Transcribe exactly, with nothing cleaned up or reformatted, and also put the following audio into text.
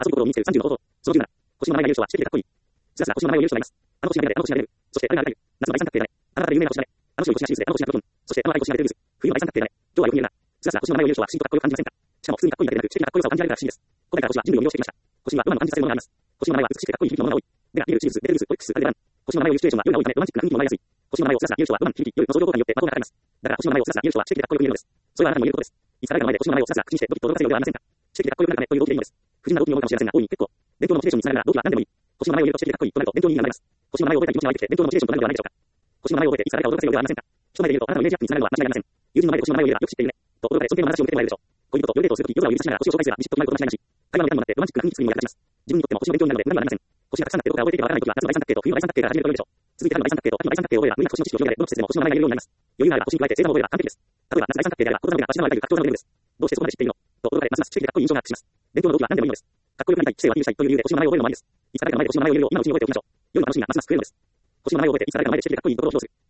遊び心を身につけるさんじゅうの方法。そのじゅうなな、腰の名前が言う人は知的でかっこいい。すらすら腰の名前を言う人がいます。あの腰の名前であの腰が出る。そして、あれがある。夏の大三角形だね。あなたで有名な星だね。あの人に腰がシリーズであの星がプロトン。そして、あの愛腰が出るニュース。冬の大三角形だね。今日はよく見えるな。すらすら腰の名前を言う人は不思議とかっこよく感じませんか。しかも普通にかっこいいだけでなく、知的なかっこよさを感じられるから不思議です。古代から星は人類を魅了してきました。星にはロマンの感じさせるものがあります。星の名前は美しくてかっこいい響きのものが多い。でが、ビール、チーズ、ベルルース、オリックス、アルデバン。星の名前を言うシチュエーションは夜が多いためロマンチックな雰囲気も生まれやすい。星の名前をスラスラ言う人はロマン、響き、夜の相乗効果によって魔法がかかります。だから星の名前をスラスラ言う人は知的でかっこよく見えるのです。それはあなたも言えることです。いつか誰かの前で星の名前をスラスラ口にしてドキッと驚かせるのではありませんか。知的でかっこよくなるためという動機でいいのです。不純な動機に思うかもしれませんが、大いに結構。勉強のモチベーションにつながるなら動機は何でもいい。星の名前を言うと知的でかっこいいとなると勉強に意味があります。星の名前を覚えたい気持ちが湧いてきて勉強のモチベーションとなるのではないでしょうか。星の名前を覚えていつか誰かを驚かせるのではありませんか。一目で言うとあなたのイメージアップにつながるのは間違いありません。友人の前で星の名前を言えばよく知っているね。と驚かれ尊敬の話を向けてもらえるでしょう。恋人と夜デートをするとき夜空を指さしながら星を紹介すればビシッと決まること間違いなし。会話のネタにもなってロマンチックな雰囲気作りにも役立ちます。自分にとっても星の勉強になるので無駄にはなりません。星がたくさんあってどこから覚えていけばわからないときは夏の大三角形と冬の大三角形から始めると良いでしょう。続いて春の大三角形と秋の大三角形を覚えれば無理なく星の知識を広げられ、どの季節でも星の名前が言えるようになります。余裕があれば星に加えて星座も覚えれば完璧です。例えば夏大三角形であれば言葉の上が足の間が格闘のレベルです。どうしてそこまで知っているのと驚かれますます知的でかっこいい印象がアップします。勉強の動機は何でもいいのです。かっこよくなりたい、知性をアピールしたいという理由で星の名前を覚えるのもありです。いつか誰かの前で星の名前を言えるよう今のうちに覚えておきましょう。良いのは楽しみがますます増えるのです。星の名前を覚えていつか誰かの前で知的でかっこいいところを披露する。